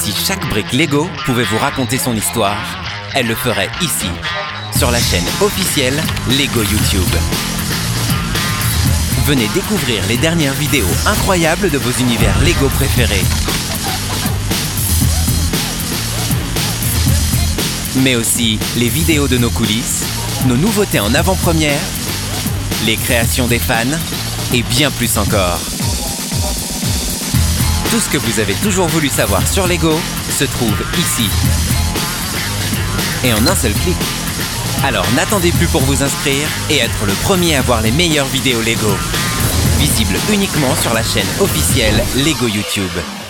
Si chaque brique Lego pouvait vous raconter son histoire, elle le ferait ici, sur la chaîne officielle Lego YouTube. Venez découvrir les dernières vidéos incroyables de vos univers Lego préférés. Mais aussi les vidéos de nos coulisses, nos nouveautés en avant-première, les créations des fans et bien plus encore. Tout ce que vous avez toujours voulu savoir sur Lego se trouve ici. Et en un seul clic. Alors n'attendez plus pour vous inscrire et être le premier à voir les meilleures vidéos Lego. Visibles uniquement sur la chaîne officielle Lego YouTube.